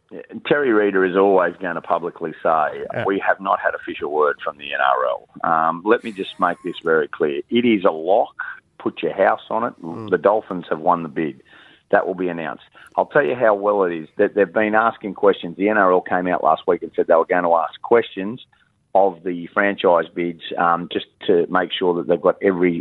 Terry Reader is always going to publicly say, we have not had official word from the NRL. Let me just make this very clear. It is a lock. Put your house on it. The Dolphins have won the bid. That will be announced. I'll tell you how well it is that they've been asking questions. The NRL came out last week and said they were going to ask questions of the franchise bids just to make sure that they've got every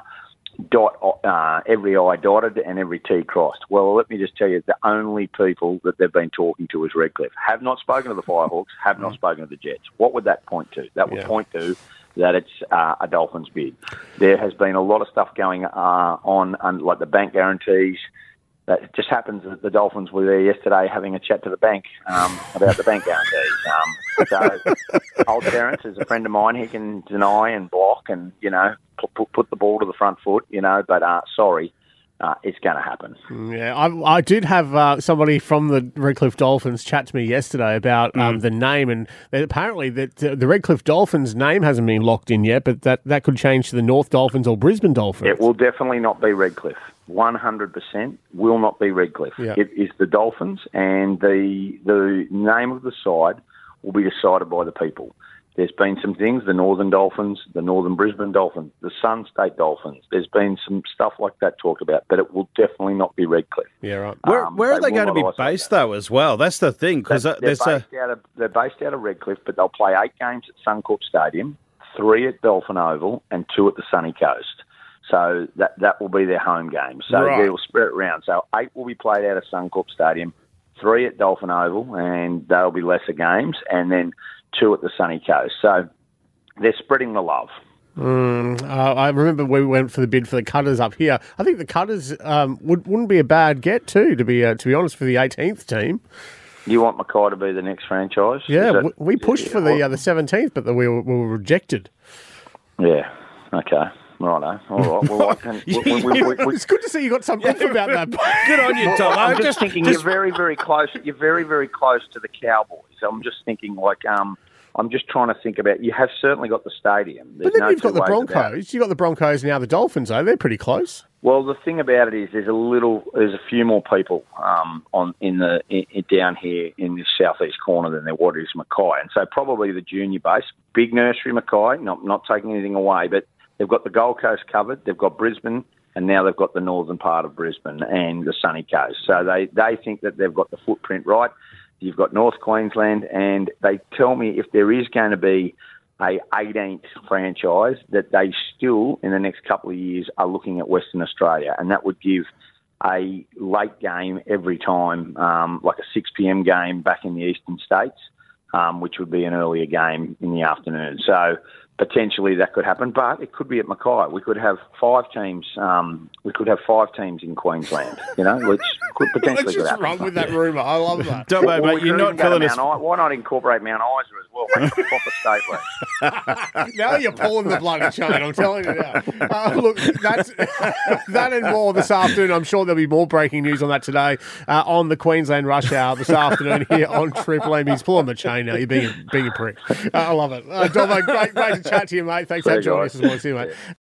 every I dotted and every T crossed. Well, let me just tell you, the only people that they've been talking to is Redcliffe. Have not spoken to the Firehawks, have not spoken to the Jets. What would that point to? That would point to that it's a Dolphins bid. There has been a lot of stuff going on, like the bank guarantees. It just happens that the Dolphins were there yesterday having a chat to the bank about the bank guarantees. So old Terence is a friend of mine. He can deny and block and, put the ball to the front foot, but sorry, it's going to happen. Yeah, I did have somebody from the Redcliffe Dolphins chat to me yesterday about the name, and apparently that the Redcliffe Dolphins name hasn't been locked in yet, but that could change to the North Dolphins or Brisbane Dolphins. It will definitely not be Redcliffe. 100% will not be Redcliffe. Yeah. It is the Dolphins, and the name of the side will be decided by the people. There's been some things, the Northern Dolphins, the Northern Brisbane Dolphins, the Sun State Dolphins. There's been some stuff like that talked about, but it will definitely not be Redcliffe. Yeah, right. Where are they going to be based, though, as well? That's the thing. Because they're based out of Redcliffe, but they'll play 8 games at Suncorp Stadium, 3 at Dolphin Oval, and 2 at the Sunny Coast. So that will be their home game. So they'll spread it around. So 8 will be played out of Suncorp Stadium, 3 at Dolphin Oval, and they'll be lesser games, and then 2 at the Sunny Coast. So they're spreading the love. I remember we went for the bid for the Cutters up here. I think the Cutters wouldn't be a bad get too, to be honest, for the 18th team. You want Mackay to be the next franchise? Yeah, we pushed for the 17th, but we were rejected. Yeah, okay. Righto. All right. Well, it's good to see you got something about that. Good on you, Tom. I'm just thinking you're very, very close. You're very, very close to the Cowboys. I'm just thinking I'm just trying to think about. You have certainly got the stadium. But then you've got the Broncos. You've got the Broncos now. The Dolphins, though, they're pretty close. Well, the thing about it is, there's a few more people down here in this southeast corner than there was Mackay, and so probably the junior base, big nursery Mackay. Not taking anything away, but they've got the Gold Coast covered. They've got Brisbane, and now they've got the northern part of Brisbane and the Sunny Coast. So they think that they've got the footprint right. You've got North Queensland, and they tell me if there is going to be a 18th franchise, that they still, in the next couple of years, are looking at Western Australia, and that would give a late game every time, like a 6 p.m. game back in the eastern states, which would be an earlier game in the afternoon. So potentially that could happen, but it could be at Mackay. We could have 5 teams. We could have 5 teams in Queensland. Which could potentially Let's just happen. run with that rumour. I love that. Dumbo, mate, you're not killing us. Why not incorporate Mount Isa as well? Make it a proper state league. Now you're pulling the bloody chain. I'm telling you now. Look, that and more this afternoon. I'm sure there'll be more breaking news on that today on the Queensland Rush Hour this afternoon here on Triple M. He's pulling the chain now. You're being a prick. I love it. Dumbo, great to chat to you, mate. Thanks for joining us this morning. See you, mate.